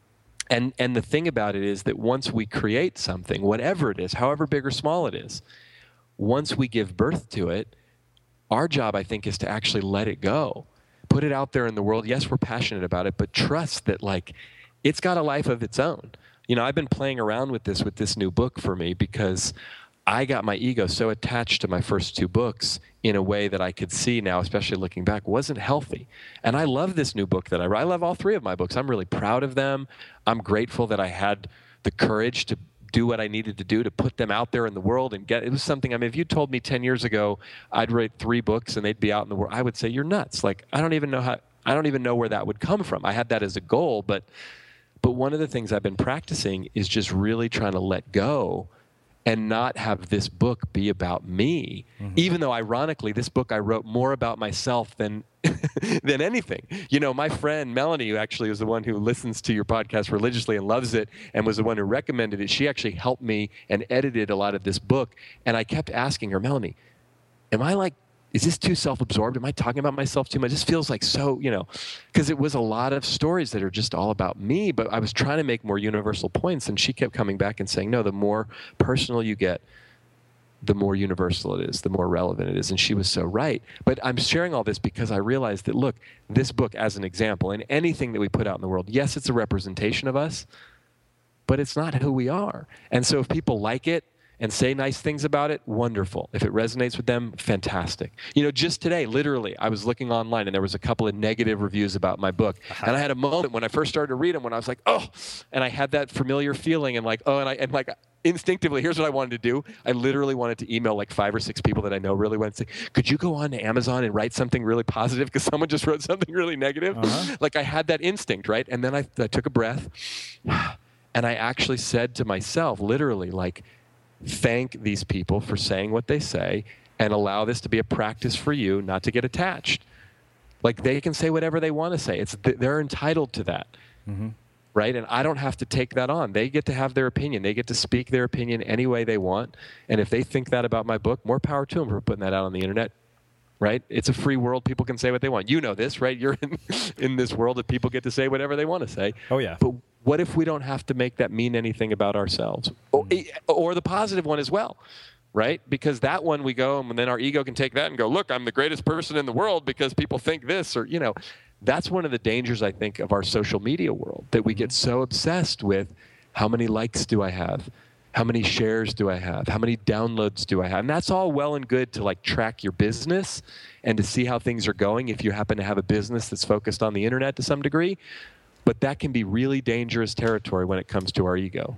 And and the thing about it is that once we create something, whatever it is, however big or small it is, once we give birth to it, our job, I think, is to actually let it go. Put it out there in the world. Yes, we're passionate about it, but trust that, like, it's got a life of its own. You know, I've been playing around with this with this new book for me because I got my ego so attached to my first two books in a way that I could see now, especially looking back, wasn't healthy. And I love this new book that I wrote. I love all three of my books. I'm really proud of them. I'm grateful that I had the courage to do what I needed to do to put them out there in the world and get, it was something, I mean, if you told me ten years ago I'd write three books and they'd be out in the world, I would say, you're nuts. Like, I don't even know how, I don't even know where that would come from. I had that as a goal, but, but one of the things I've been practicing is just really trying to let go and not have this book be about me, mm-hmm. even though ironically, this book I wrote more about myself than than anything. You know, my friend Melanie, who actually was the one who listens to your podcast religiously and loves it and was the one who recommended it, she actually helped me and edited a lot of this book. And I kept asking her, Melanie, am I like, is this too self-absorbed? Am I talking about myself too much? This feels like so, you know, because it was a lot of stories that are just all about me, but I was trying to make more universal points, and she kept coming back and saying, no, the more personal you get, the more universal it is, the more relevant it is. And she was so right. But I'm sharing all this because I realized that, look, this book as an example, and anything that we put out in the world, yes, it's a representation of us, but it's not who we are. And so if people like it, and say nice things about it, wonderful. If it resonates with them, fantastic. You know, just today, literally, I was looking online and there was a couple of negative reviews about my book. Uh-huh. And I had a moment when I first started to read them when I was like, oh, and I had that familiar feeling and like, oh, and I, and like, instinctively, here's what I wanted to do. I literally wanted to email like five or six people that I know really well and say, could you go on to Amazon and write something really positive because someone just wrote something really negative? Uh-huh. Like I had that instinct, right? And then I, I took a breath and I actually said to myself, literally, like, thank these people for saying what they say and allow this to be a practice for you not to get attached. Like they can say whatever they want to say. It's they're entitled to that. Mm-hmm. Right? And I don't have to take that on. They get to have their opinion. They get to speak their opinion any way they want. And if they think that about my book, more power to them for putting that out on the internet. Right? It's a free world. People can say what they want. You know this, right? You're in, in this world that people get to say whatever they want to say. Oh, yeah. But what if we don't have to make that mean anything about ourselves? Or, or the positive one as well, right? Because that one we go and then our ego can take that and go, look, I'm the greatest person in the world because people think this, or, you know, that's one of the dangers, I think, of our social media world, that we get so obsessed with how many likes do I have? How many shares do I have? How many downloads do I have? And that's all well and good to like track your business and to see how things are going if you happen to have a business that's focused on the internet to some degree. But that can be really dangerous territory when it comes to our ego.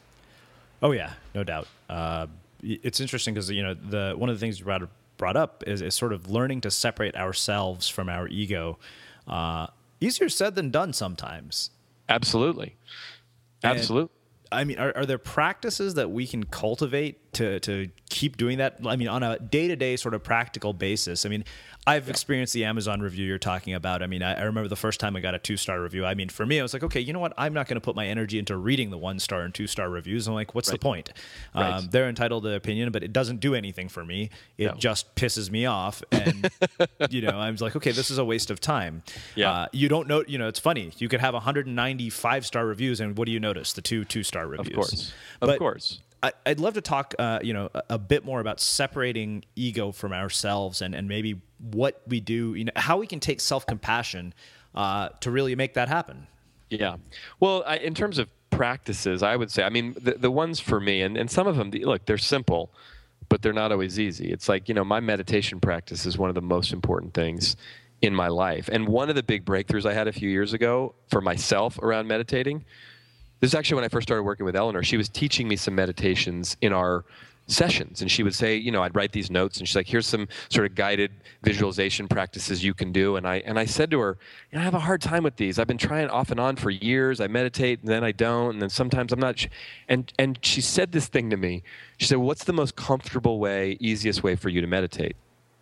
Oh yeah, no doubt. Uh, it's interesting because you know the one of the things you brought brought up is, is sort of learning to separate ourselves from our ego. Uh, easier said than done sometimes. Absolutely, absolutely. And, I mean, are, are there practices that we can cultivate to to keep doing that? I mean, on a day to day sort of practical basis. I mean, I've experienced the Amazon review you're talking about. I mean, I, I remember the first time I got a two-star review. I mean, for me, I was like, okay, you know what? I'm not going to put my energy into reading the one-star and two-star reviews. I'm like, what's right. the point? Right. Um, they're entitled to their opinion, but it doesn't do anything for me. It no. just pisses me off. And, you know, I was like, okay, this is a waste of time. Yeah. Uh, you don't know, you know, it's funny. You could have one hundred ninety-five star reviews, and what do you notice? The two two-star reviews. Of course. Of but, course. I'd love to talk, uh, you know, a, a bit more about separating ego from ourselves, and, and maybe what we do, you know, how we can take self-compassion uh, to really make that happen. Yeah. Well, I, in terms of practices, I would say, I mean, the, the ones for me, and, and some of them, look, they're simple, but they're not always easy. It's like, you know, my meditation practice is one of the most important things in my life. And one of the big breakthroughs I had a few years ago for myself around meditating, this is actually when I first started working with Eleanor. She was teaching me some meditations in our sessions. And she would say, you know, I'd write these notes and she's like, here's some sort of guided visualization practices you can do. And I and I said to her, you know, I have a hard time with these. I've been trying off and on for years. I meditate and then I don't. And then sometimes I'm not. And, and she said this thing to me. She said, well, what's the most comfortable way, easiest way for you to meditate?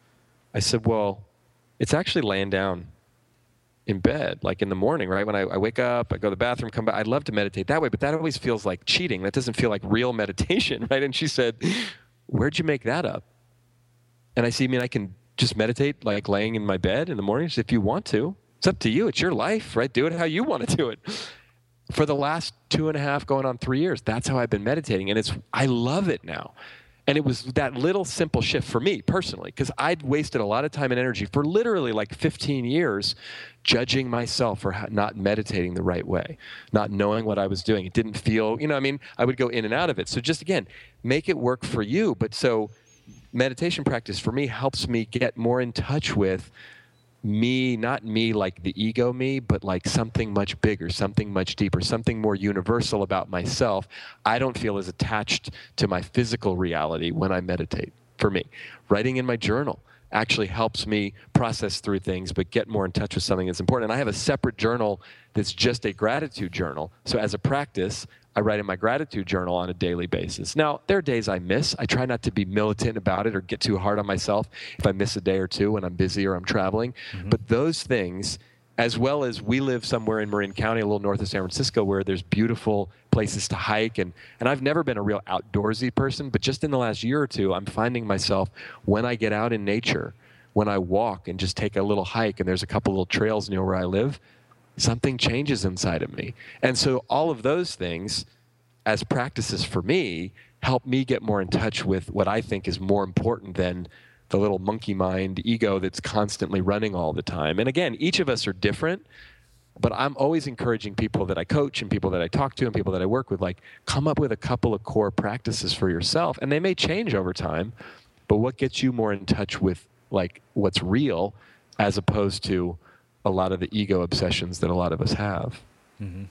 I said, well, it's actually laying down in bed, like in the morning, right? When I, I wake up, I go to the bathroom, come back. I'd love to meditate that way, but that always feels like cheating. That doesn't feel like real meditation, right? And she said, where'd you make that up? And I said, I mean, I can just meditate like laying in my bed in the mornings if you want to. It's up to you. It's your life, right? Do it how you want to do it. For the last two and a half, going on three years, that's how I've been meditating. And it's, I love it now. And it was that little simple shift for me personally, because I'd wasted a lot of time and energy for literally like fifteen years judging myself for not meditating the right way, not knowing what I was doing. It didn't feel, you know, I mean, I would go in and out of it. So just again, make it work for you. But so meditation practice for me helps me get more in touch with me, not me like the ego me, but like something much bigger, something much deeper, something more universal about myself. I don't feel as attached to my physical reality when I meditate. For me, writing in my journal actually helps me process through things, but get more in touch with something that's important. And I have a separate journal that's just a gratitude journal. So as a practice, I write in my gratitude journal on a daily basis. Now, there are days I miss. I try not to be militant about it or get too hard on myself if I miss a day or two when I'm busy or I'm traveling. Mm-hmm. But those things, as well as we live somewhere in Marin County, a little north of San Francisco, where there's beautiful places to hike. And, and I've never been a real outdoorsy person, but just in the last year or two, I'm finding myself when I get out in nature, when I walk and just take a little hike, and there's a couple little trails near where I live, something changes inside of me. And so all of those things, as practices for me, help me get more in touch with what I think is more important than the little monkey mind ego that's constantly running all the time. And again, each of us are different, but I'm always encouraging people that I coach and people that I talk to and people that I work with, like, come up with a couple of core practices for yourself. And they may change over time, but what gets you more in touch with like what's real as opposed to a lot of the ego obsessions that a lot of us have. Mm-hmm.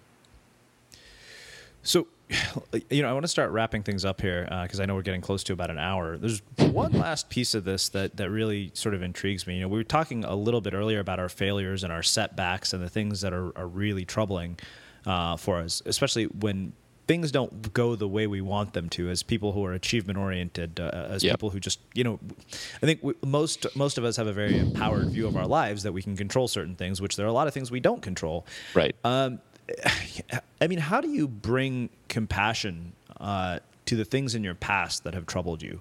So, you know, I want to start wrapping things up here because uh, I know we're getting close to about an hour. There's one last piece of this that, that really sort of intrigues me. You know, we were talking a little bit earlier about our failures and our setbacks and the things that are, are really troubling uh, for us, especially when things don't go the way we want them to, as people who are achievement oriented, uh, as yep. people who just, you know, I think we, most most of us have a very empowered view of our lives that we can control certain things, which there are a lot of things we don't control. Right. Um, I mean, how do you bring compassion uh, to the things in your past that have troubled you?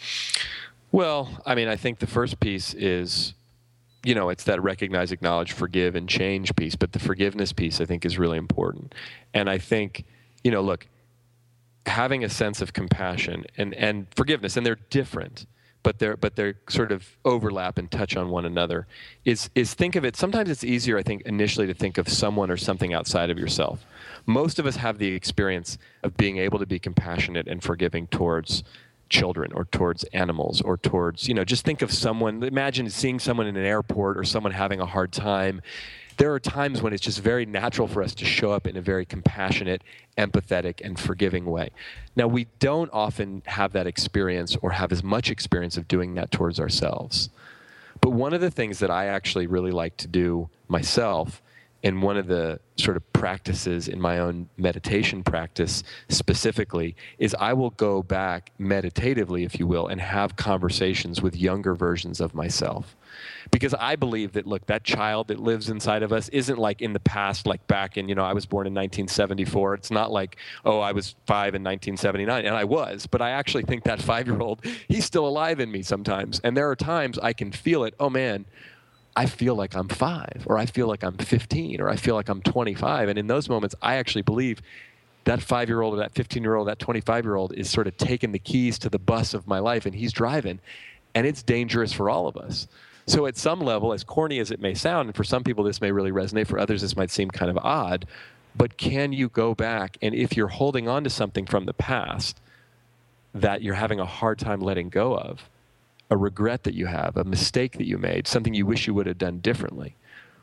Well, I mean, I think the first piece is, you know, it's that recognize, acknowledge, forgive, and change piece. But the forgiveness piece, I think, is really important. And I think, you know, look, having a sense of compassion and, and forgiveness, and they're different, but they're but they're sort of overlap and touch on one another, is is think of it, sometimes it's easier, I think, initially to think of someone or something outside of yourself. Most of us have the experience of being able to be compassionate and forgiving towards children or towards animals or towards, you know, just think of someone, imagine seeing someone in an airport or someone having a hard time. There are times when it's just very natural for us to show up in a very compassionate, empathetic, and forgiving way. Now, we don't often have that experience or have as much experience of doing that towards ourselves. But one of the things that I actually really like to do myself, and one of the sort of practices in my own meditation practice specifically, is I will go back meditatively, if you will, and have conversations with younger versions of myself. Because I believe that, look, that child that lives inside of us isn't like in the past, like back in, you know, I was born in nineteen seventy-four. It's not like, oh, I was five in nineteen seventy-nine, and I was. But I actually think that five-year-old, he's still alive in me sometimes. And there are times I can feel it, oh, man, I feel like I'm five, or I feel like I'm fifteen, or I feel like I'm twenty-five. And in those moments, I actually believe that five-year-old or that fifteen-year-old, that twenty-five-year-old is sort of taking the keys to the bus of my life, and he's driving. And it's dangerous for all of us. So at some level, as corny as it may sound, and for some people this may really resonate, for others this might seem kind of odd, but can you go back, and if you're holding on to something from the past that you're having a hard time letting go of, a regret that you have, a mistake that you made, something you wish you would have done differently,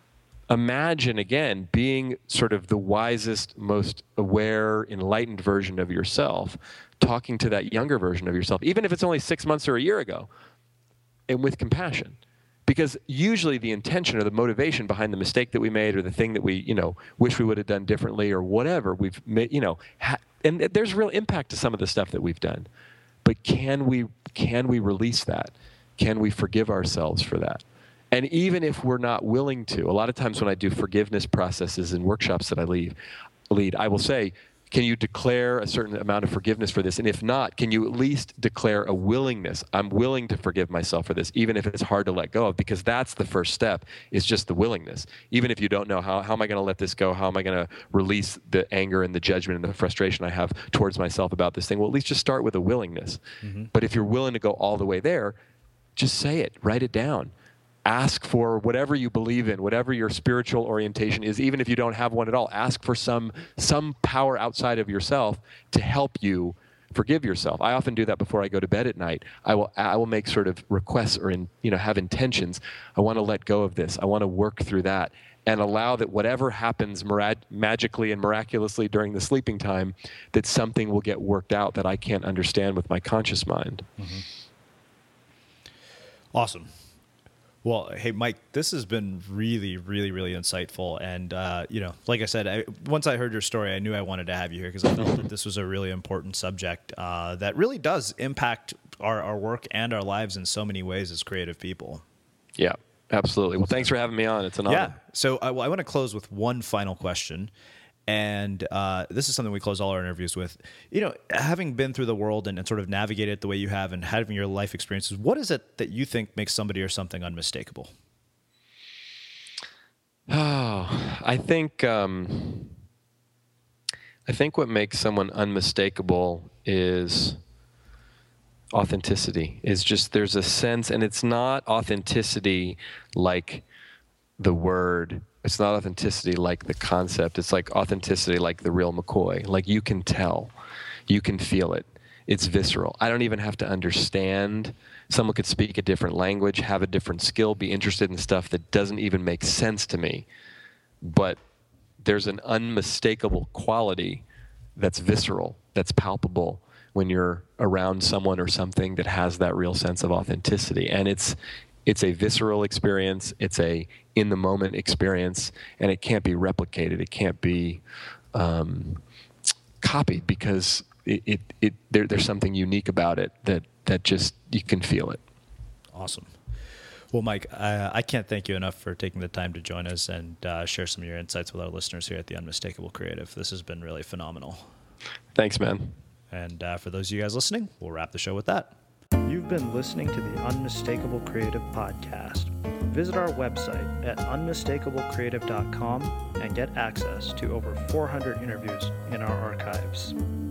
imagine, again, being sort of the wisest, most aware, enlightened version of yourself, talking to that younger version of yourself, even if it's only six months or a year ago, and with compassion. Because usually the intention or the motivation behind the mistake that we made or the thing that we, you know, wish we would have done differently or whatever we've made, you know, ha- and there's real impact to some of the stuff that we've done. But can we, can we release that? Can we forgive ourselves for that? And even if we're not willing to, a lot of times when I do forgiveness processes and workshops that I lead, lead, I will say, can you declare a certain amount of forgiveness for this? And if not, can you at least declare a willingness? I'm willing to forgive myself for this, even if it's hard to let go of, because that's the first step, is just the willingness. Even if you don't know, how, how am I going to let this go? How am I going to release the anger and the judgment and the frustration I have towards myself about this thing? Well, at least just start with a willingness. Mm-hmm. But if you're willing to go all the way there, just say it, write it down. Ask for whatever you believe in, whatever your spiritual orientation is, even if you don't have one at all. Ask for some some power outside of yourself to help you forgive yourself. I often do that before I go to bed at night. I will I will make sort of requests or in, you know, have intentions. I want to let go of this. I want to work through that and allow that whatever happens mirag- magically and miraculously during the sleeping time, that something will get worked out that I can't understand with my conscious mind. Mm-hmm. Awesome. Well, hey, Mike, this has been really, really, really insightful. And, uh, you know, like I said, I, once I heard your story, I knew I wanted to have you here because I felt that this was a really important subject uh, that really does impact our, our work and our lives in so many ways as creative people. Yeah, absolutely. Well, thanks for having me on. It's an honor. Yeah. So I, well, I want to close with one final question. And uh, this is something we close all our interviews with. You know, having been through the world and, and sort of navigated it the way you have and having your life experiences, what is it that you think makes somebody or something unmistakable? Oh, I think um, I think what makes someone unmistakable is authenticity. Is just there's a sense, and it's not authenticity like the word. It's not authenticity like the concept. It's like authenticity like the real McCoy. Like you can tell. You can feel it. It's visceral. I don't even have to understand. Someone could speak a different language, have a different skill, be interested in stuff that doesn't even make sense to me. But there's an unmistakable quality that's visceral, that's palpable when you're around someone or something that has that real sense of authenticity. And it's It's a visceral experience. It's a in-the-moment experience, and it can't be replicated. It can't be um, copied because it, it, it there, there's something unique about it that, that just, you can feel it. Awesome. Well, Mike, I, I can't thank you enough for taking the time to join us and uh, share some of your insights with our listeners here at The Unmistakable Creative. This has been really phenomenal. Thanks, man. And uh, for those of you guys listening, we'll wrap the show with that. You've been listening to the Unmistakable Creative Podcast. Visit our website at unmistakable creative dot com and get access to over four hundred interviews in our archives.